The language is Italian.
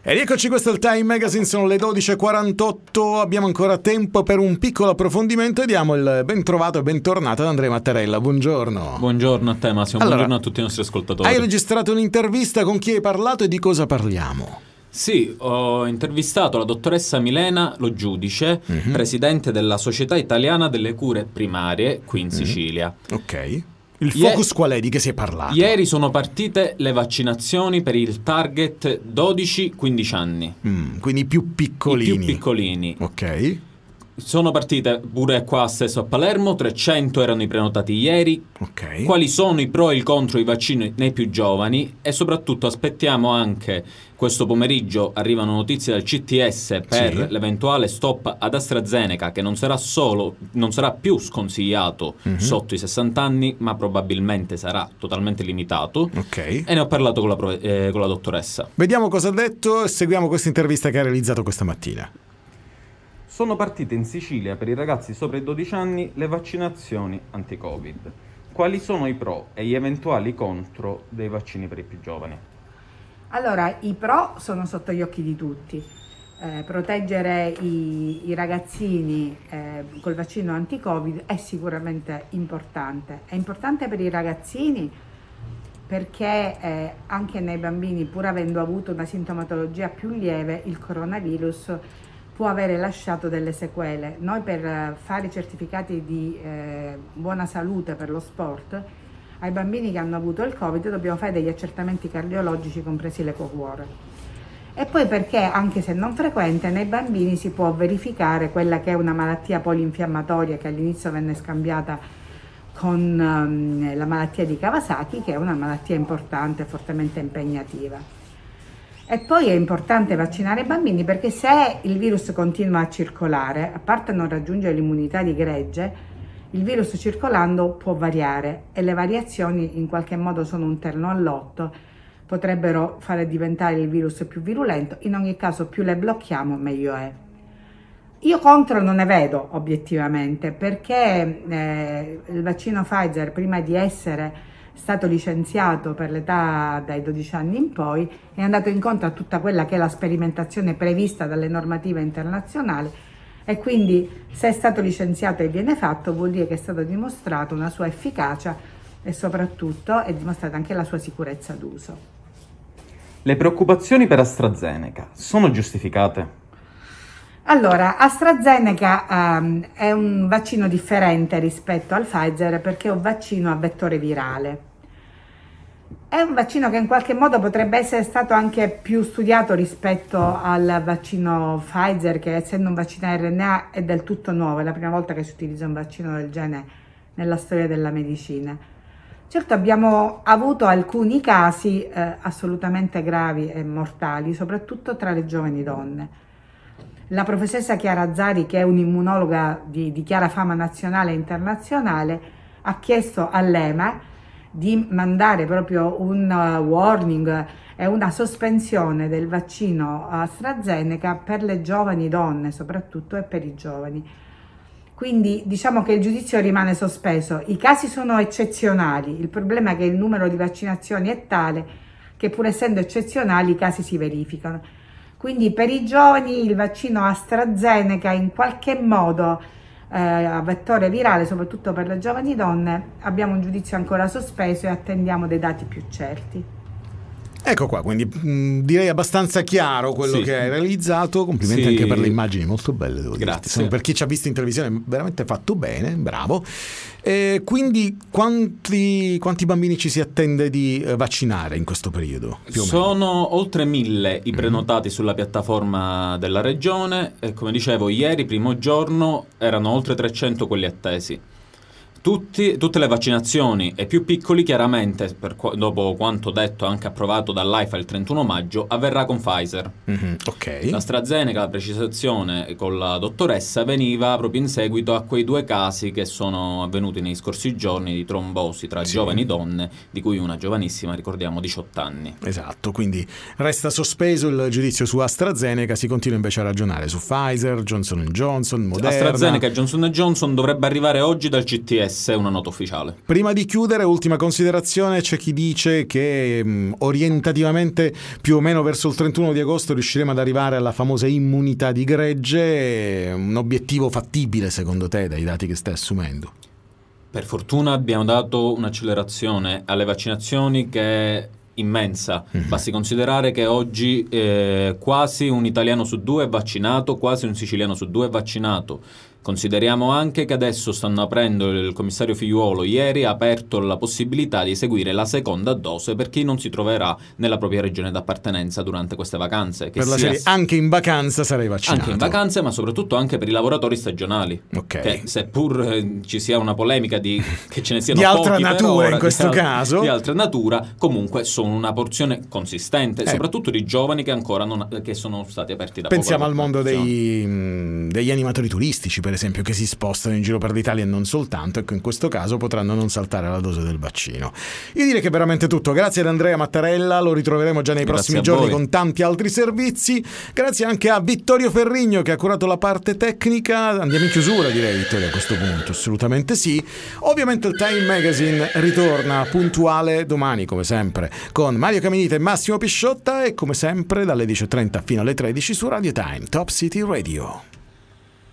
E rieccoci, questo è il Time Magazine, sono le 12.48, abbiamo ancora tempo per un piccolo approfondimento e diamo il ben trovato e bentornato ad Andrea Mattarella. Buongiorno. Buongiorno a te Massimo, Allora, buongiorno a tutti i nostri ascoltatori. Hai registrato un'intervista, con chi hai parlato e di cosa parliamo? Sì, ho intervistato la dottoressa Milena Lo Giudice, presidente della Società Italiana delle Cure Primarie qui in Sicilia. Ok. Il focus qual è? Di che si è parlato? Ieri sono partite le vaccinazioni per il target 12-15 anni. Quindi i più piccolini. I più piccolini. Ok. Sono partite pure qua stesso a Palermo, 300 erano i prenotati ieri. Ok. Quali sono i pro e i contro i vaccini nei più giovani? E soprattutto aspettiamo anche questo pomeriggio, arrivano notizie dal CTS per l'eventuale stop ad AstraZeneca, che non sarà più sconsigliato sotto i 60 anni, ma probabilmente sarà totalmente limitato. Ok. E ne ho parlato con la dottoressa. Vediamo cosa ha detto e seguiamo questa intervista che ha realizzato questa mattina. Sono partite in Sicilia per i ragazzi sopra i 12 anni le vaccinazioni anti-Covid. Quali sono i pro e gli eventuali contro dei vaccini per i più giovani? Allora, i pro sono sotto gli occhi di tutti. Proteggere i ragazzini col vaccino anti-Covid è sicuramente importante. È importante per i ragazzini perché anche nei bambini, pur avendo avuto una sintomatologia più lieve, il coronavirus può avere lasciato delle sequele. Noi per fare i certificati di buona salute per lo sport, ai bambini che hanno avuto il Covid dobbiamo fare degli accertamenti cardiologici, compresi l'ecocuore. E poi perché, anche se non frequente, nei bambini si può verificare quella che è una malattia polinfiammatoria che all'inizio venne scambiata con la malattia di Kawasaki, che è una malattia importante e fortemente impegnativa. E poi è importante vaccinare i bambini perché se il virus continua a circolare, a parte non raggiungere l'immunità di gregge, il virus circolando può variare e le variazioni in qualche modo sono un terno al lotto, potrebbero fare diventare il virus più virulento. In ogni caso più le blocchiamo meglio è. Io contro non ne vedo obiettivamente, perché il vaccino Pfizer, prima di essere stato licenziato per l'età dai 12 anni in poi, è andato incontro a tutta quella che è la sperimentazione prevista dalle normative internazionali, e quindi se è stato licenziato e viene fatto vuol dire che è stata dimostrata una sua efficacia e soprattutto è dimostrata anche la sua sicurezza d'uso. Le preoccupazioni per AstraZeneca sono giustificate? Allora, AstraZeneca è un vaccino differente rispetto al Pfizer perché è un vaccino a vettore virale. È un vaccino che in qualche modo potrebbe essere stato anche più studiato rispetto al vaccino Pfizer, che essendo un vaccino a RNA è del tutto nuovo, è la prima volta che si utilizza un vaccino del genere nella storia della medicina. Certo, abbiamo avuto alcuni casi assolutamente gravi e mortali, soprattutto tra le giovani donne. La professoressa Chiara Azzari, che è un'immunologa di chiara fama nazionale e internazionale, ha chiesto all'EMA di mandare proprio un warning e una sospensione del vaccino AstraZeneca per le giovani donne soprattutto e per i giovani. Quindi diciamo che il giudizio rimane sospeso. I casi sono eccezionali, il problema è che il numero di vaccinazioni è tale che pur essendo eccezionali i casi si verificano. Quindi per i giovani il vaccino AstraZeneca in qualche modo a vettore virale, soprattutto per le giovani donne, abbiamo un giudizio ancora sospeso e attendiamo dei dati più certi. Ecco qua, quindi direi abbastanza chiaro quello che hai realizzato. Complimenti anche per le immagini molto belle, devo dirti. Grazie. Per chi ci ha visto in televisione, veramente fatto bene, bravo. Quindi quanti bambini ci si attende di vaccinare in questo periodo? Più o meno? Sono oltre 1.000 i prenotati sulla piattaforma della regione e, come dicevo, ieri, primo giorno, erano oltre 300 quelli attesi. Tutte le vaccinazioni e più piccoli chiaramente, dopo quanto detto anche approvato dall'AIFA il 31 maggio, avverrà con Pfizer. Ok. l'AstraZeneca, la precisazione con la dottoressa, veniva proprio in seguito a quei 2 casi che sono avvenuti nei scorsi giorni di trombosi tra giovani donne, di cui una giovanissima, ricordiamo, 18 anni. Esatto, quindi resta sospeso il giudizio su AstraZeneca, si continua invece a ragionare su Pfizer, Johnson & Johnson, Moderna. AstraZeneca e Johnson & Johnson dovrebbe arrivare oggi dal CTS CTS una nota ufficiale. Prima di chiudere, ultima considerazione, c'è chi dice che orientativamente più o meno verso il 31 di agosto riusciremo ad arrivare alla famosa immunità di gregge, un obiettivo fattibile secondo te dai dati che stai assumendo? Per fortuna abbiamo dato un'accelerazione alle vaccinazioni che è immensa. Basti considerare che oggi quasi un italiano su 2 è vaccinato, quasi un siciliano su 2 è vaccinato. Consideriamo anche che adesso stanno aprendo, il commissario Figliuolo ieri ha aperto la possibilità di eseguire la seconda dose per chi non si troverà nella propria regione d'appartenenza durante queste vacanze. Che per la serie, anche in vacanza sarei vaccinato. Anche in vacanze, ma soprattutto anche per i lavoratori stagionali. Okay. Che seppur ci sia una polemica che ce ne siano di pochi altra natura per ora, in questo caso. Di altra natura, comunque sono una porzione consistente, soprattutto di giovani che ancora che sono stati aperti da poco. Pensiamo al mondo degli animatori turistici, per esempio, che si spostano in giro per l'Italia e non soltanto, e che in questo caso potranno non saltare la dose del vaccino. Io direi che è veramente tutto. Grazie ad Andrea Mattarella, lo ritroveremo già nei prossimi giorni con tanti altri servizi. Grazie anche a Vittorio Ferrigno che ha curato la parte tecnica. Andiamo in chiusura, direi, Vittorio, a questo punto. Assolutamente sì. Ovviamente il Time Magazine ritorna puntuale domani, come sempre, con Mario Caminita e Massimo Pisciotta, e come sempre dalle 10:30 fino alle 13 su Radio Time, Top City Radio.